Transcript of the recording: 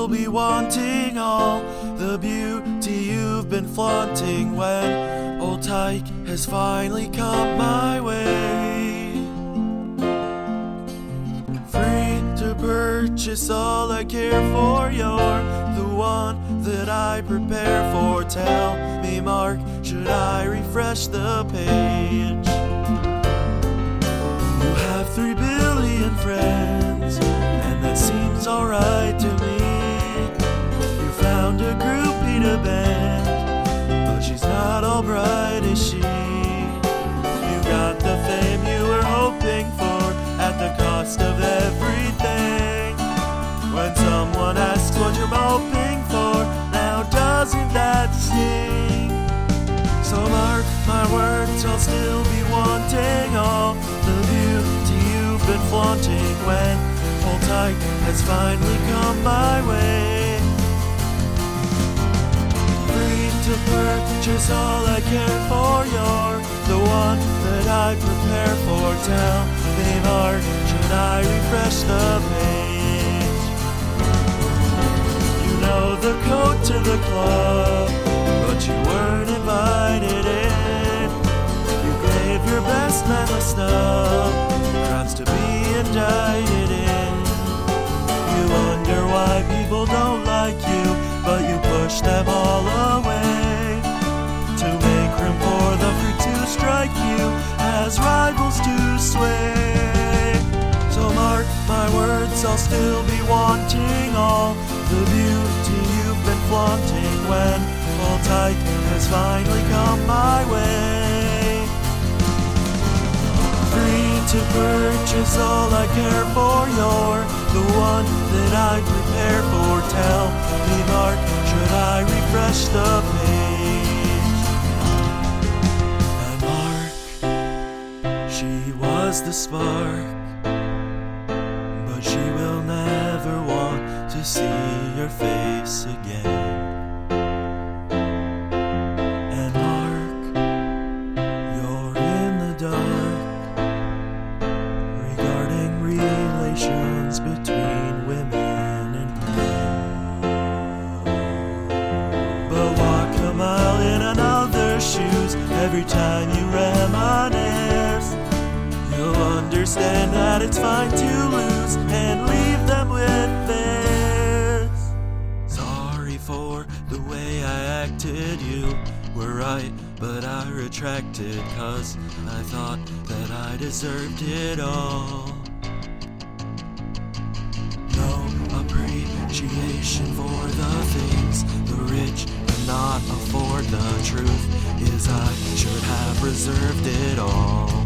still be wanting all the beauty you've been flaunting when old Tyke has finally come my way. Free to purchase all I care for, you're the one that I prepare for. Tell me, Mark, should I refresh the page? You have 3 billion friends, and that seems alright to me. You found a groupie to bend, but she's not all bright, is she? You got the fame you were hoping for at the cost of everything. When someone asks what you're hoping for, now doesn't that sting? So mark my words, I'll still be wanting all the beauty you've been flaunting when old Tyke has finally come my way. Free to purchase all I care for, you're the one that I prepare for. Tell me, Mark, should I refresh the page? You know the code to the club, but you weren't invited in. You gave your best man a snub, grounds to be indicted in. You wonder why people don't like you, but you push them all away to make room for the free to strike you as rivals to sway. So mark my words, I'll still be wanting all the beauty you've been flaunting when old Tyke has finally come my way. Free to purchase all I care for, you're the one that I prepare for. Tell me, Mark, should I refresh the page? And Mark, she was the spark, but she will never want to see your face again. And Mark, you're in the dark regarding relations between women and men. But walk a mile in another's shoes every time you reminisce. You'll understand that it's fine to lose and leave them with this. Sorry for the way I acted, you were right, but I retracted, 'cause I thought that I deserved it all. No appreciation for the things the rich cannot afford. The truth is I should have reserved it all.